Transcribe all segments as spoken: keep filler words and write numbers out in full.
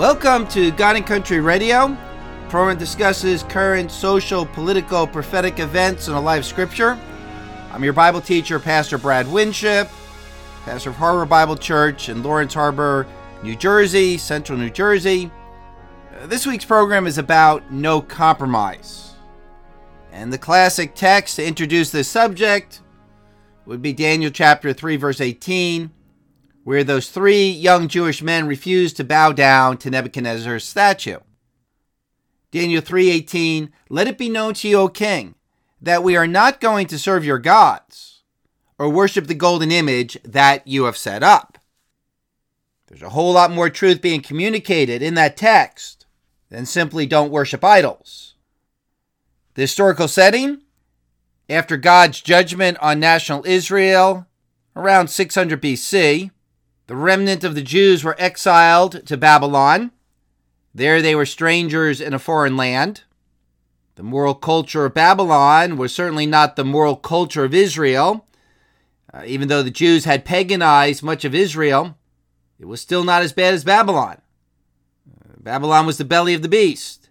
Welcome to God and Country Radio. The program discusses current social, political, prophetic events in a live scripture. I'm your Bible teacher, Pastor Brad Winship, pastor of Harbor Bible Church in Lawrence Harbor, New Jersey, Central New Jersey. Uh, this week's program is about no compromise. And the classic text to introduce this subject would be Daniel chapter three, verse eighteen, where those three young Jewish men refused to bow down to Nebuchadnezzar's statue. Daniel three eighteen, let it be known to you, O king, that we are not going to serve your gods or worship the golden image that you have set up. There's a whole lot more truth being communicated in that text than simply don't worship idols. The historical setting, after God's judgment on national Israel around six hundred B C, the remnant of the Jews were exiled to Babylon. There they were strangers in a foreign land. The moral culture of Babylon was certainly not the moral culture of Israel. Uh, even though the Jews had paganized much of Israel, it was still not as bad as Babylon. Uh, Babylon was the belly of the beast.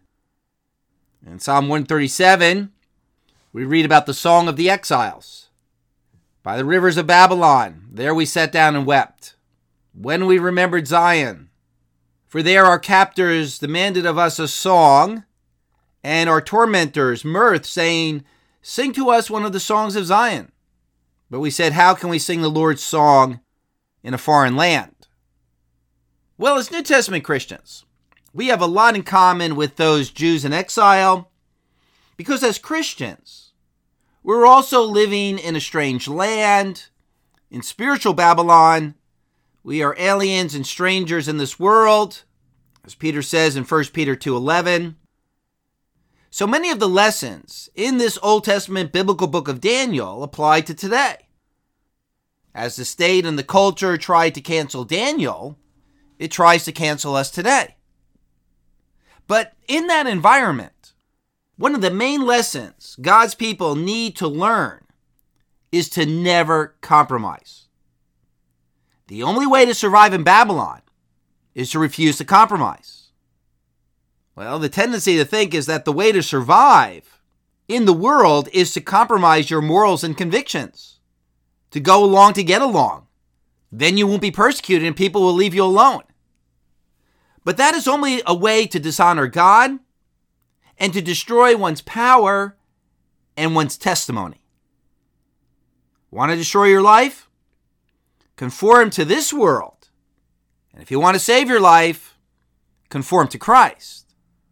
In Psalm one thirty-seven, we read about the song of the exiles. By the rivers of Babylon, there we sat down and wept, when we remembered Zion. For there our captors demanded of us a song, and our tormentors mirth, saying, sing to us one of the songs of Zion. But we said, how can we sing the Lord's song in a foreign land? Well, as New Testament Christians, we have a lot in common with those Jews in exile, because as Christians, we're also living in a strange land, in spiritual Babylon. We are aliens and strangers in this world, as Peter says in First Peter two eleven. So many of the lessons in this Old Testament biblical book of Daniel apply to today. As the state and the culture tried to cancel Daniel, it tries to cancel us today. But in that environment, one of the main lessons God's people need to learn is to never compromise. The only way to survive in Babylon is to refuse to compromise. Well, the tendency to think is that the way to survive in the world is to compromise your morals and convictions, to go along to get along. Then you won't be persecuted and people will leave you alone. But that is only a way to dishonor God and to destroy one's power and one's testimony. Want to destroy your life? Conform to this world. And if you want to save your life, conform to Christ.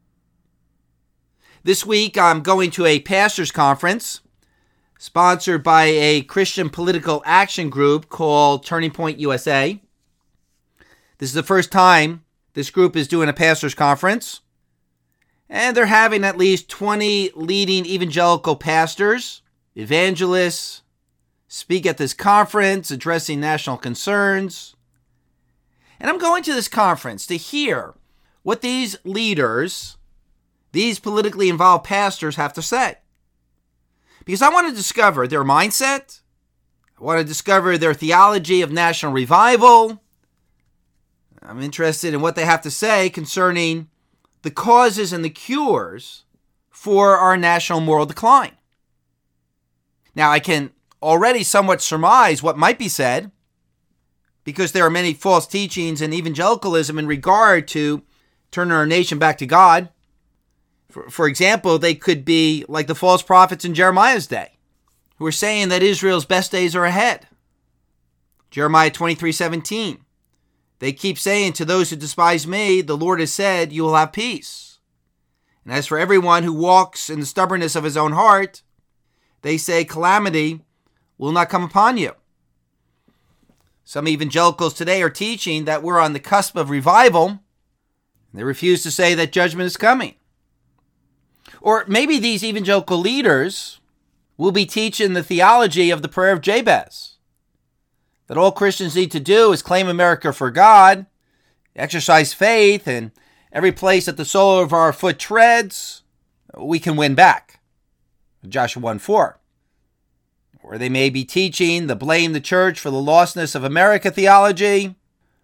This week, I'm going to a pastor's conference sponsored by a Christian political action group called Turning Point U S A. This is the first time this group is doing a pastor's conference. And they're having at least twenty leading evangelical pastors, evangelists, speak at this conference addressing national concerns. And I'm going to this conference to hear what these leaders, these politically involved pastors have to say. Because I want to discover their mindset. I want to discover their theology of national revival. I'm interested in what they have to say concerning the causes and the cures for our national moral decline. Now, I can already somewhat surmise what might be said, because there are many false teachings in evangelicalism in regard to turning our nation back to God. For, for example, they could be like the false prophets in Jeremiah's day, who are saying that Israel's best days are ahead. Jeremiah twenty-three seventeen. They keep saying, to those who despise me, the Lord has said, you will have peace. And as for everyone who walks in the stubbornness of his own heart, they say calamity will not come upon you. Some evangelicals today are teaching that we're on the cusp of revival. They refuse to say that judgment is coming. Or maybe these evangelical leaders will be teaching the theology of the prayer of Jabez, that all Christians need to do is claim America for God, exercise faith, and every place that the sole of our foot treads, we can win back. Joshua one four. Or they may be teaching the blame the church for the lostness of America theology,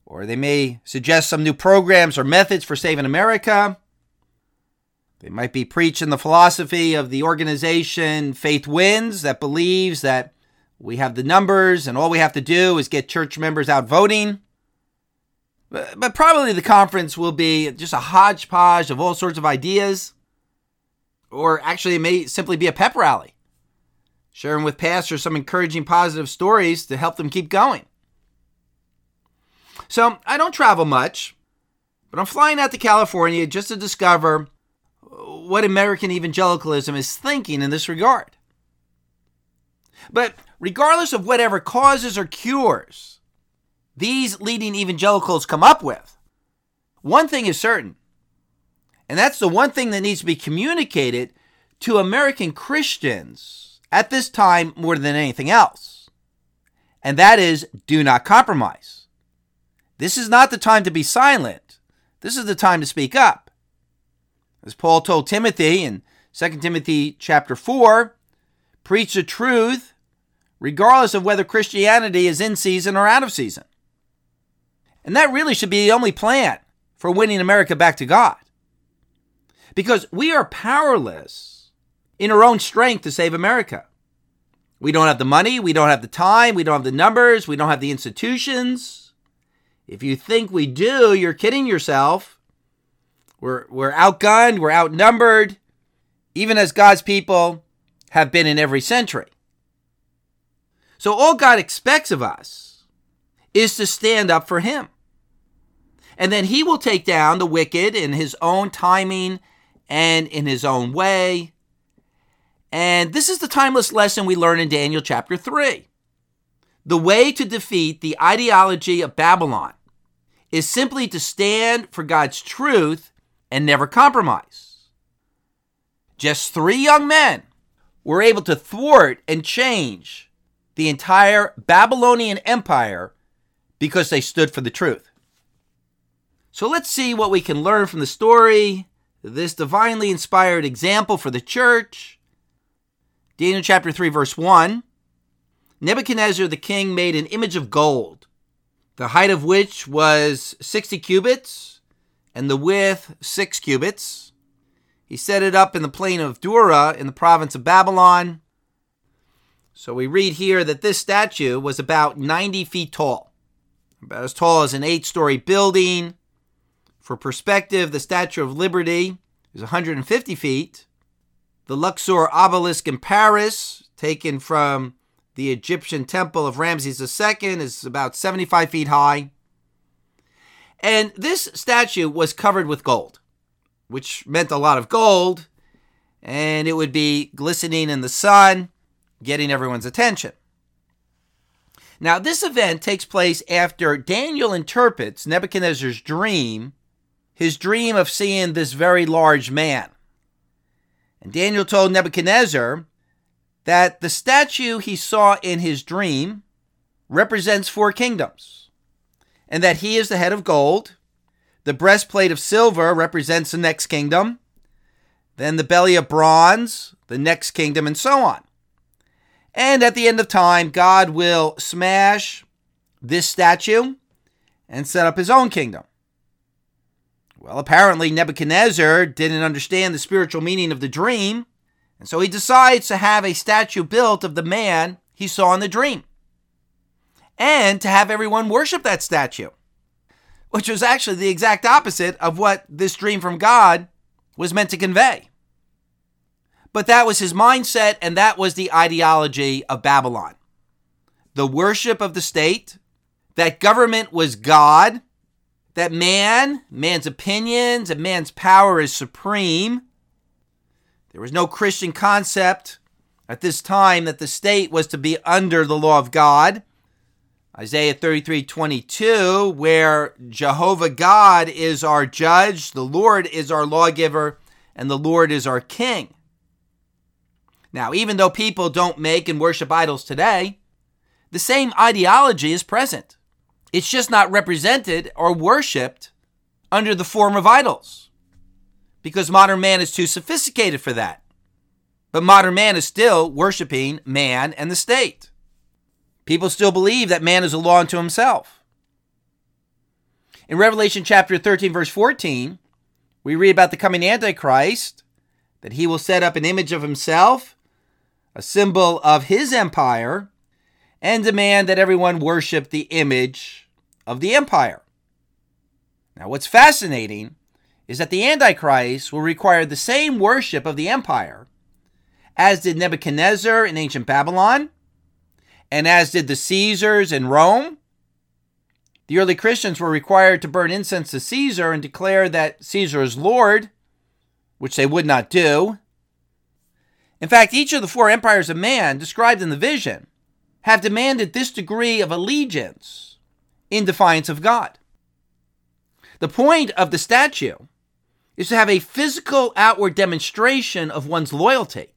Or they may suggest some new programs or methods for saving America. They might be preaching the philosophy of the organization Faith Wins, that believes that we have the numbers and all we have to do is get church members out voting. But, but probably the conference will be just a hodgepodge of all sorts of ideas. Or actually it may simply be a pep rally, sharing with pastors some encouraging positive stories to help them keep going. So I don't travel much, but I'm flying out to California just to discover what American evangelicalism is thinking in this regard. But regardless of whatever causes or cures these leading evangelicals come up with, one thing is certain, and that's the one thing that needs to be communicated to American Christians at this time more than anything else, and that is, do not compromise. This is not the time to be silent. This is the time to speak up. As Paul told Timothy in Second Timothy chapter four, preach the truth regardless of whether Christianity is in season or out of season. And that really should be the only plan for winning America back to God. Because we are powerless in our own strength to save America. We don't have the money, we don't have the time, we don't have the numbers, we don't have the institutions. If you think we do, you're kidding yourself. We're, we're outgunned, we're outnumbered, even as God's people have been in every century. So all God expects of us is to stand up for him. And then he will take down the wicked in his own timing and in his own way. And this is the timeless lesson we learn in Daniel chapter three. The way to defeat the ideology of Babylon is simply to stand for God's truth and never compromise. Just three young men were able to thwart and change the entire Babylonian empire because they stood for the truth. So let's see what we can learn from the story, this divinely inspired example for the church. Daniel chapter three, verse one. Nebuchadnezzar the king made an image of gold, the height of which was sixty cubits, and the width six cubits. He set it up in the plain of Dura in the province of Babylon. So we read here that this statue was about ninety feet tall, about as tall as an eight-story building. For perspective, the Statue of Liberty is one hundred fifty feet. The Luxor obelisk in Paris, taken from the Egyptian temple of Ramses the Second, is about seventy-five feet high. And this statue was covered with gold, which meant a lot of gold, and it would be glistening in the sun, getting everyone's attention. Now, this event takes place after Daniel interprets Nebuchadnezzar's dream, his dream of seeing this very large man. And Daniel told Nebuchadnezzar that the statue he saw in his dream represents four kingdoms, and that he is the head of gold. The breastplate of silver represents the next kingdom, then the belly of bronze, the next kingdom, and so on. And at the end of time, God will smash this statue and set up his own kingdom. Well, apparently Nebuchadnezzar didn't understand the spiritual meaning of the dream, and so he decides to have a statue built of the man he saw in the dream, and to have everyone worship that statue, which was actually the exact opposite of what this dream from God was meant to convey. But that was his mindset, and that was the ideology of Babylon. The worship of the state, that government was God, that man, man's opinions, and man's power is supreme. There was no Christian concept at this time that the state was to be under the law of God. Isaiah thirty-three twenty-two, where Jehovah God is our judge, the Lord is our lawgiver, and the Lord is our king. Now, even though people don't make and worship idols today, the same ideology is present. It's just not represented or worshipped under the form of idols, because modern man is too sophisticated for that. But modern man is still worshiping man and the state. People still believe that man is a law unto himself. In Revelation chapter thirteen, verse fourteen, we read about the coming Antichrist, that he will set up an image of himself, a symbol of his empire, and demand that everyone worship the image of the empire. Now, what's fascinating is that the Antichrist will require the same worship of the empire as did Nebuchadnezzar in ancient Babylon, and as did the Caesars in Rome. The early Christians were required to burn incense to Caesar and declare that Caesar is Lord, which they would not do. In fact, each of the four empires of man described in the vision have demanded this degree of allegiance in defiance of God. The point of the statue is to have a physical outward demonstration of one's loyalty.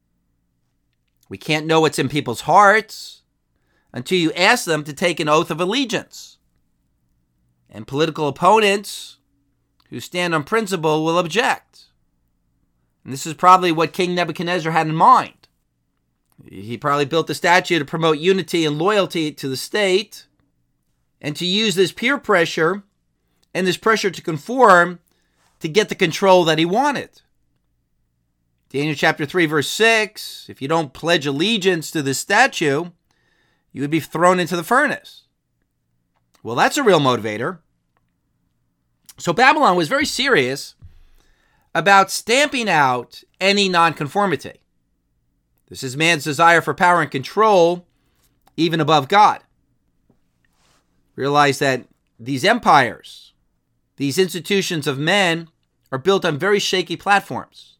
We can't know what's in people's hearts until you ask them to take an oath of allegiance. And political opponents who stand on principle will object. And this is probably what King Nebuchadnezzar had in mind. He probably built the statue to promote unity and loyalty to the state, and to use this peer pressure and this pressure to conform to get the control that he wanted. Daniel chapter three, verse six, if you don't pledge allegiance to this statue, you would be thrown into the furnace. Well, that's a real motivator. So Babylon was very serious about stamping out any nonconformity. This is man's desire for power and control, even above God. Realize that these empires, these institutions of men, are built on very shaky platforms.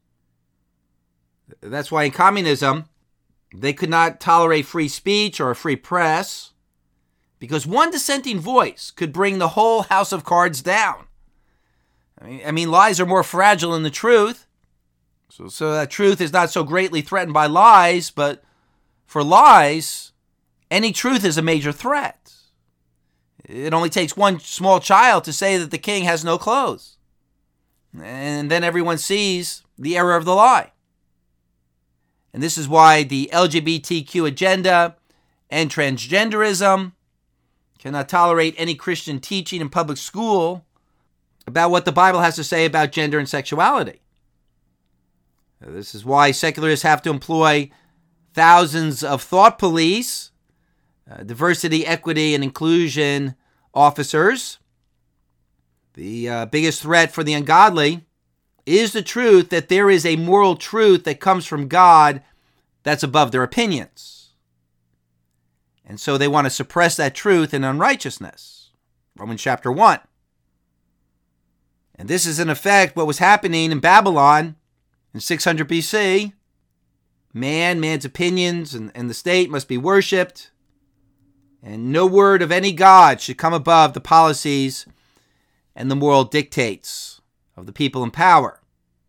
That's why in communism, they could not tolerate free speech or a free press, because one dissenting voice could bring the whole house of cards down. I mean, I mean lies are more fragile than the truth. So, so that truth is not so greatly threatened by lies, but for lies, any truth is a major threat. It only takes one small child to say that the king has no clothes. And then everyone sees the error of the lie. And this is why the L G B T Q agenda and transgenderism cannot tolerate any Christian teaching in public school about what the Bible has to say about gender and sexuality. This is why secularists have to employ thousands of thought police, uh, diversity, equity, and inclusion officers. The uh, biggest threat for the ungodly is the truth that there is a moral truth that comes from God that's above their opinions. And so they want to suppress that truth in unrighteousness. Romans chapter one. And this is in effect what was happening in Babylon in six hundred B C. Man, man's opinions, and, and the state must be worshipped. And no word of any God should come above the policies and the moral dictates of the people in power.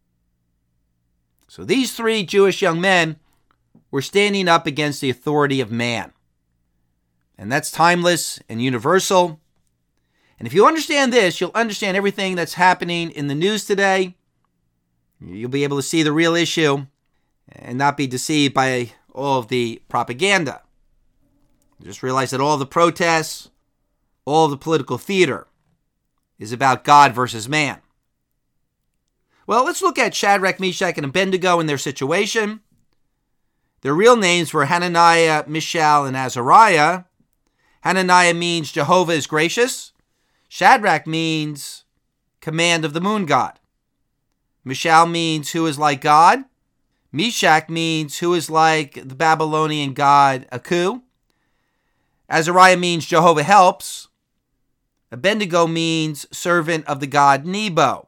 So these three Jewish young men were standing up against the authority of man. And that's timeless and universal. And if you understand this, you'll understand everything that's happening in the news today. You'll be able to see the real issue and not be deceived by all of the propaganda. Just realize that all the protests, all the political theater is about God versus man. Well, let's look at Shadrach, Meshach, and Abednego and their situation. Their real names were Hananiah, Mishael, and Azariah. Hananiah means Jehovah is gracious. Shadrach means command of the moon god. Mishael means who is like God. Meshach means who is like the Babylonian god Aku. Azariah means Jehovah helps. Abednego means servant of the god Nebo.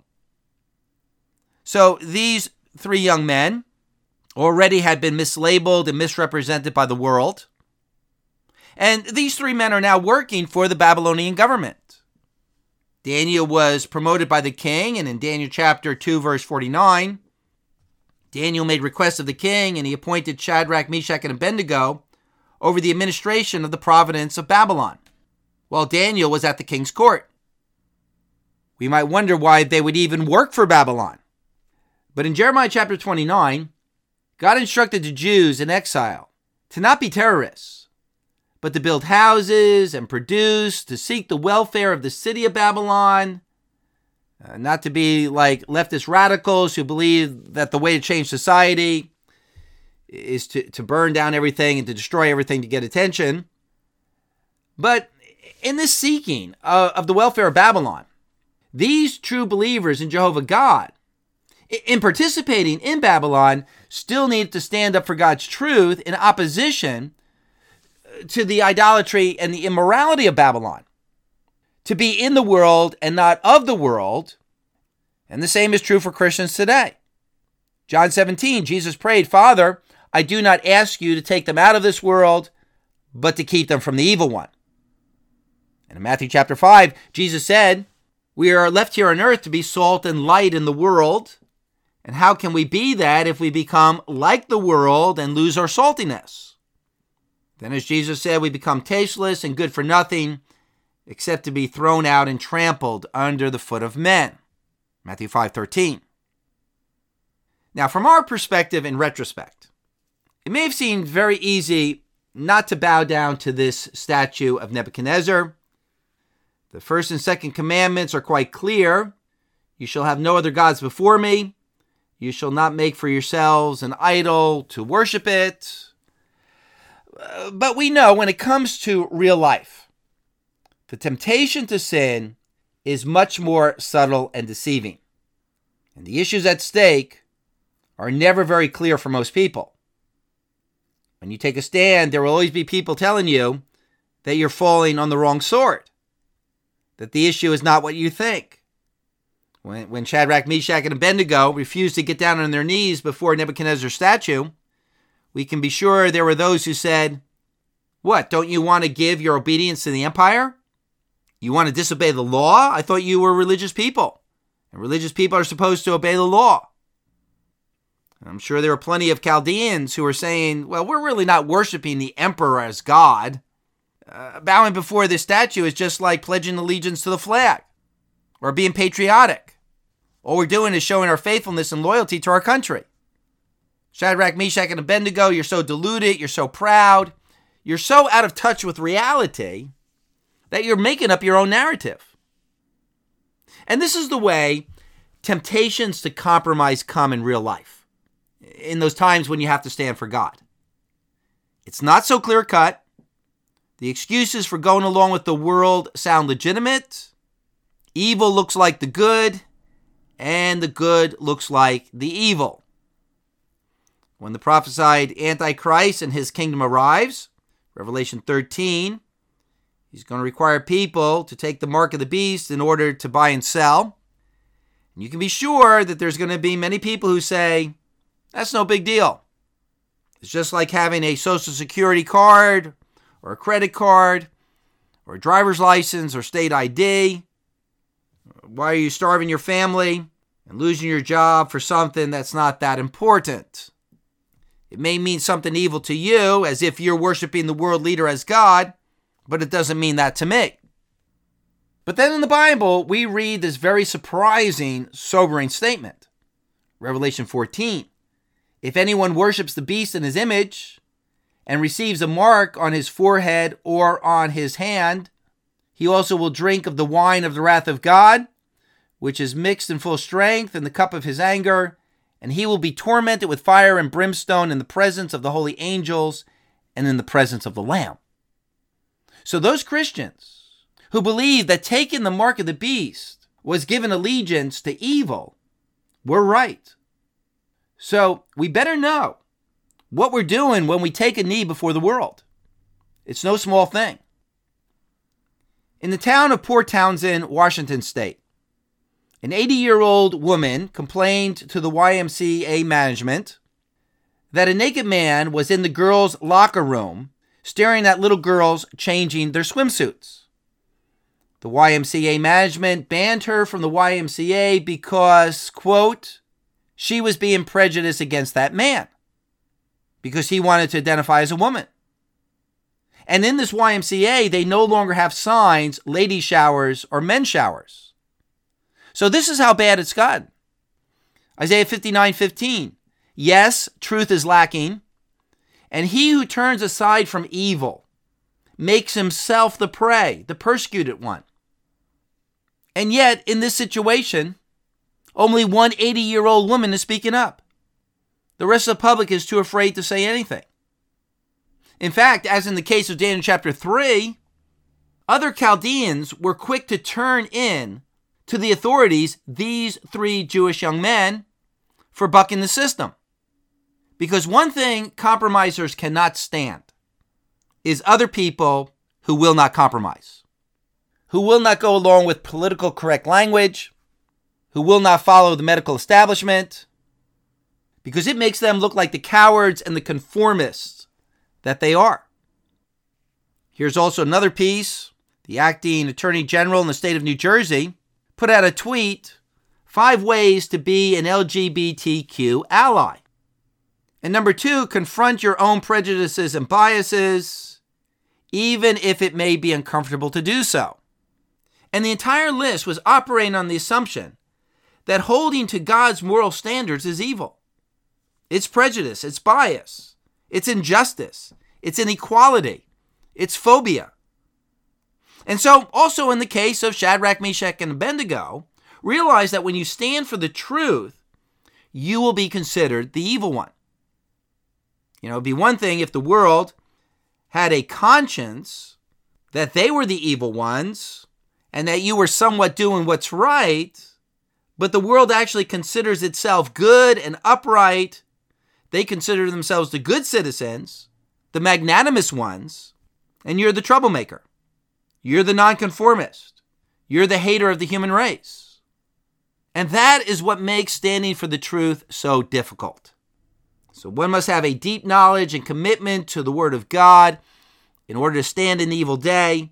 So these three young men already had been mislabeled and misrepresented by the world. And these three men are now working for the Babylonian government. Daniel was promoted by the king, and in Daniel chapter two, verse forty-nine, Daniel made request of the king, and he appointed Shadrach, Meshach, and Abednego over the administration of the province of Babylon, while Daniel was at the king's court. We might wonder why they would even work for Babylon. But in Jeremiah chapter twenty-nine, God instructed the Jews in exile to not be terrorists, but to build houses and produce, to seek the welfare of the city of Babylon, uh, not to be like leftist radicals who believe that the way to change society is to, to burn down everything and to destroy everything to get attention. But in this seeking of, of the welfare of Babylon, these true believers in Jehovah God, in participating in Babylon, still need to stand up for God's truth in opposition to the idolatry and the immorality of Babylon. To be in the world and not of the world. And the same is true for Christians today. John seventeen, Jesus prayed, "Father, I do not ask you to take them out of this world, but to keep them from the evil one." And in Matthew chapter five, Jesus said, "We are left here on earth to be salt and light in the world. And how can we be that if we become like the world and lose our saltiness?" Then, as Jesus said, we become tasteless and good for nothing except to be thrown out and trampled under the foot of men. Matthew five thirteen. Now, from our perspective in retrospect, it may have seemed very easy not to bow down to this statue of Nebuchadnezzar. The first and second commandments are quite clear. You shall have no other gods before me. You shall not make for yourselves an idol to worship it. Uh, but we know when it comes to real life, the temptation to sin is much more subtle and deceiving. And the issues at stake are never very clear for most people. When you take a stand, there will always be people telling you that you're falling on the wrong sword, that the issue is not what you think. When, when Shadrach, Meshach, and Abednego refused to get down on their knees before Nebuchadnezzar's statue, we can be sure there were those who said, "What, don't you want to give your obedience to the empire? You want to disobey the law? I thought you were religious people, and religious people are supposed to obey the law." And I'm sure there were plenty of Chaldeans who were saying, "Well, we're really not worshiping the emperor as God. Uh, bowing before this statue is just like pledging allegiance to the flag or being patriotic. All we're doing is showing our faithfulness and loyalty to our country. Shadrach, Meshach, and Abednego, you're so deluded, you're so proud, you're so out of touch with reality that you're making up your own narrative." And this is the way temptations to compromise come in real life, in those times when you have to stand for God. It's not so clear-cut. The excuses for going along with the world sound legitimate. Evil looks like the good, and the good looks like the evil. When the prophesied Antichrist and his kingdom arrives, Revelation thirteen, he's going to require people to take the mark of the beast in order to buy and sell. And you can be sure that there's going to be many people who say, "That's no big deal. It's just like having a social security card or a credit card or a driver's license or state I D. Why are you starving your family and losing your job for something that's not that important? It may mean something evil to you, as if you're worshiping the world leader as God, but it doesn't mean that to me." But then in the Bible, we read this very surprising, sobering statement. Revelation fourteen. "If anyone worships the beast in his image and receives a mark on his forehead or on his hand, he also will drink of the wine of the wrath of God, which is mixed in full strength in the cup of his anger, and he will be tormented with fire and brimstone in the presence of the holy angels and in the presence of the Lamb." So those Christians who believe that taking the mark of the beast was given allegiance to evil were right. So we better know what we're doing when we take a knee before the world. It's no small thing. In the town of Port Townsend, Washington State, an eighty-year-old woman complained to the Y M C A management that a naked man was in the girls' locker room staring at little girls changing their swimsuits. The Y M C A management banned her from the Y M C A because, quote, she was being prejudiced against that man because he wanted to identify as a woman. And in this Y M C A, they no longer have signs, lady showers or men's showers. So this is how bad it's gotten. Isaiah fifty-nine fifteen. Yes, truth is lacking, and he who turns aside from evil makes himself the prey, the persecuted one. And yet, in this situation, only one eighty-year-old woman is speaking up. The rest of the public is too afraid to say anything. In fact, as in the case of Daniel chapter three, other Chaldeans were quick to turn in to the authorities these three Jewish young men for bucking the system. Because one thing compromisers cannot stand is other people who will not compromise, who will not go along with political correct language, who will not follow the medical establishment, because it makes them look like the cowards and the conformists that they are. Here's also another piece. The acting attorney general in the state of New Jersey put out a tweet, five ways to be an L G B T Q ally. And number two, confront your own prejudices and biases, even if it may be uncomfortable to do so. And the entire list was operating on the assumption that holding to God's moral standards is evil. It's prejudice, it's bias, it's injustice, it's inequality, it's phobia. And so, also in the case of Shadrach, Meshach, and Abednego, realize that when you stand for the truth, you will be considered the evil one. You know, it'd be one thing if the world had a conscience that they were the evil ones and that you were somewhat doing what's right, but the world actually considers itself good and upright. They consider themselves the good citizens, the magnanimous ones, and you're the troublemaker. You're the nonconformist. You're the hater of the human race. And that is what makes standing for the truth so difficult. So one must have a deep knowledge and commitment to the Word of God in order to stand in the evil day.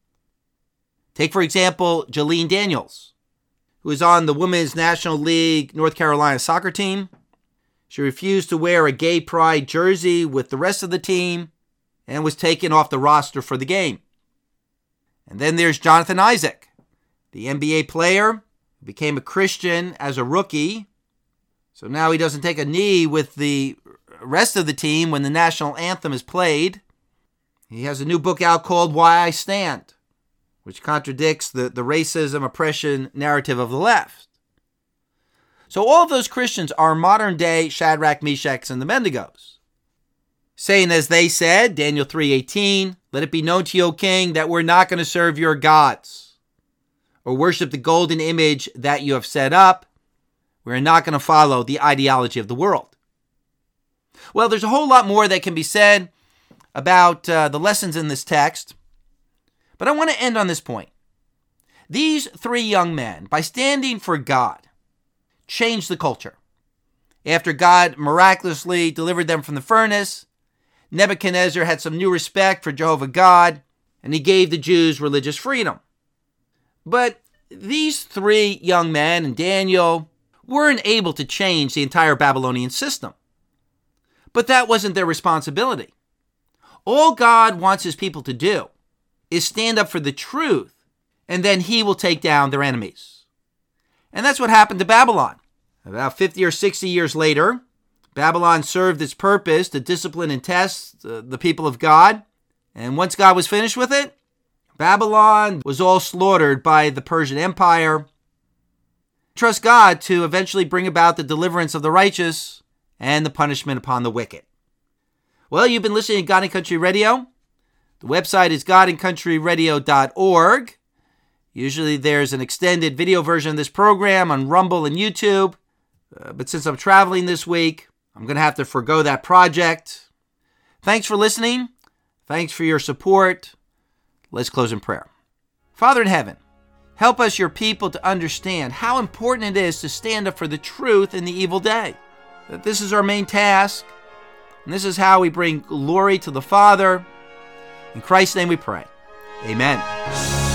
Take, for example, Jalene Daniels, who is on the Women's National League North Carolina soccer team. She refused to wear a gay pride jersey with the rest of the team and was taken off the roster for the game. And then there's Jonathan Isaac, the N B A player who became a Christian as a rookie. So now he doesn't take a knee with the rest of the team when the national anthem is played. He has a new book out called Why I Stand, which contradicts the, the racism, oppression narrative of the left. So all of those Christians are modern-day Shadrach, Meshach, and Abednego, saying as they said, Daniel three eighteen, let it be known to you, O king, that we're not going to serve your gods or worship the golden image that you have set up. We're not going to follow the ideology of the world. Well, there's a whole lot more that can be said about uh, the lessons in this text, but I want to end on this point. These three young men, by standing for God, changed the culture. After God miraculously delivered them from the furnace, Nebuchadnezzar had some new respect for Jehovah God, and he gave the Jews religious freedom. But these three young men and Daniel weren't able to change the entire Babylonian system. But that wasn't their responsibility. All God wants his people to do is stand up for the truth, and then he will take down their enemies. And that's what happened to Babylon. About fifty or sixty years later, Babylon served its purpose to discipline and test uh, the people of God. And once God was finished with it, Babylon was all slaughtered by the Persian Empire. Trust God to eventually bring about the deliverance of the righteous and the punishment upon the wicked. Well, you've been listening to God and Country Radio. The website is god and country radio dot org. Usually there's an extended video version of this program on Rumble and YouTube. Uh, but since I'm traveling this week, I'm going to have to forego that project. Thanks for listening. Thanks for your support. Let's close in prayer. Father in heaven, help us, your people, to understand how important it is to stand up for the truth in the evil day. That this is our main task, and this is how we bring glory to the Father. In Christ's name we pray. Amen.